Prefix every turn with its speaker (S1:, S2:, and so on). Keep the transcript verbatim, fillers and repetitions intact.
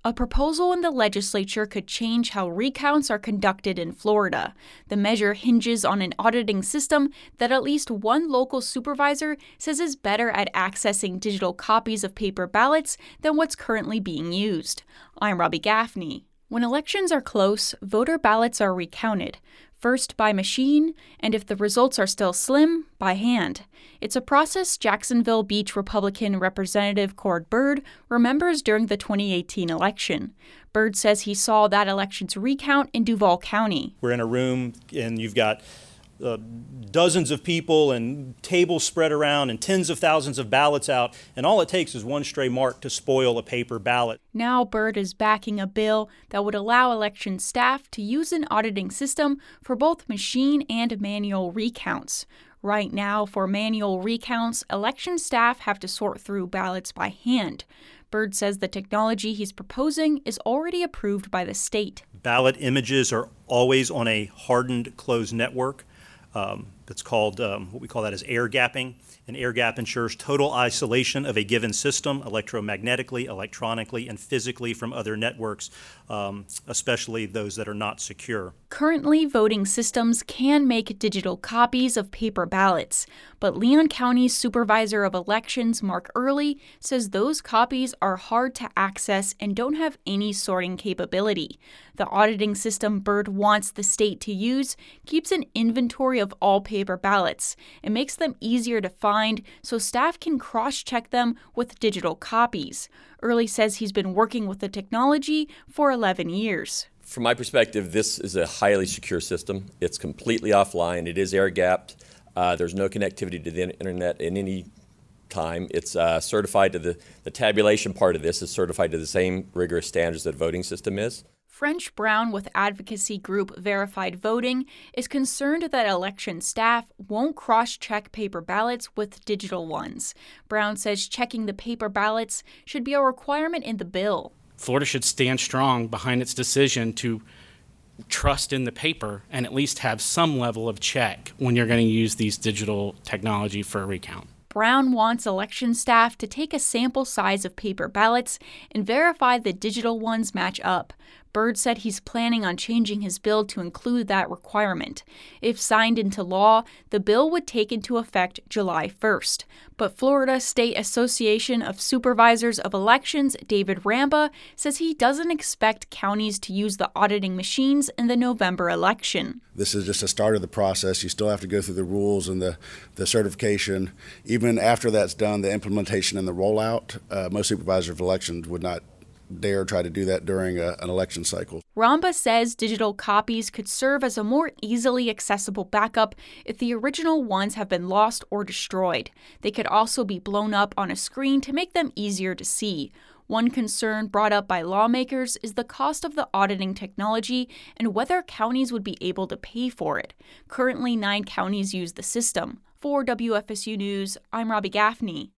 S1: A proposal in the legislature could change how recounts are conducted in Florida. The measure hinges on an auditing system that at least one local supervisor says is better at accessing digital copies of paper ballots than what's currently being used. I'm Robbie Gaffney. When elections are close, voter ballots are recounted, first by machine, and if the results are still slim, by hand. It's a process Jacksonville Beach Republican Representative Cord Byrd remembers during the twenty eighteen election. Byrd says he saw that election's recount in Duval County.
S2: We're in a room and you've got Uh, dozens of people and tables spread around and tens of thousands of ballots out, and all it takes is one stray mark to spoil a paper ballot.
S1: Now Byrd is backing a bill that would allow election staff to use an auditing system for both machine and manual recounts. Right now, for manual recounts, election staff have to sort through ballots by hand. Byrd says the technology he's proposing is already approved by the state.
S2: Ballot images are always on a hardened closed network. Um, that's called, um, what we call that is air gapping. And air gap ensures total isolation of a given system electromagnetically, electronically, and physically from other networks, um, especially those that are not secure.
S1: Currently, voting systems can make digital copies of paper ballots, but Leon County's Supervisor of Elections, Mark Early, says those copies are hard to access and don't have any sorting capability. The auditing system Byrd wants the state to use keeps an inventory of all paper ballots and makes them easier to find so staff can cross-check them with digital copies. Early says he's been working with the technology for eleven years.
S3: From my perspective, this is a highly secure system. It's completely offline. It is air-gapped. Uh, there's no connectivity to the internet in any time. It's uh, certified to the, the tabulation part of this is certified to the same rigorous standards that voting system is.
S1: French Brown with advocacy group Verified Voting is concerned that election staff won't cross-check paper ballots with digital ones. Brown says checking the paper ballots should be a requirement in the bill.
S4: Florida should stand strong behind its decision to trust in the paper and at least have some level of check when you're going to use these digital technology for a recount.
S1: Brown wants election staff to take a sample size of paper ballots and verify the digital ones match up. Byrd said he's planning on changing his bill to include that requirement. If signed into law, the bill would take into effect July first. But Florida State Association of Supervisors of Elections, David Ramba, says he doesn't expect counties to use the auditing machines in the November election.
S5: This is just a start of the process. You still have to go through the rules and the, the certification. Even after that's done, the implementation and the rollout, uh, most supervisors of elections would not dare try to do that during a, an election cycle.
S1: Ramba says digital copies could serve as a more easily accessible backup if the original ones have been lost or destroyed. They could also be blown up on a screen to make them easier to see. One concern brought up by lawmakers is the cost of the auditing technology and whether counties would be able to pay for it. Currently, nine counties use the system. For W F S U News, I'm Robbie Gaffney.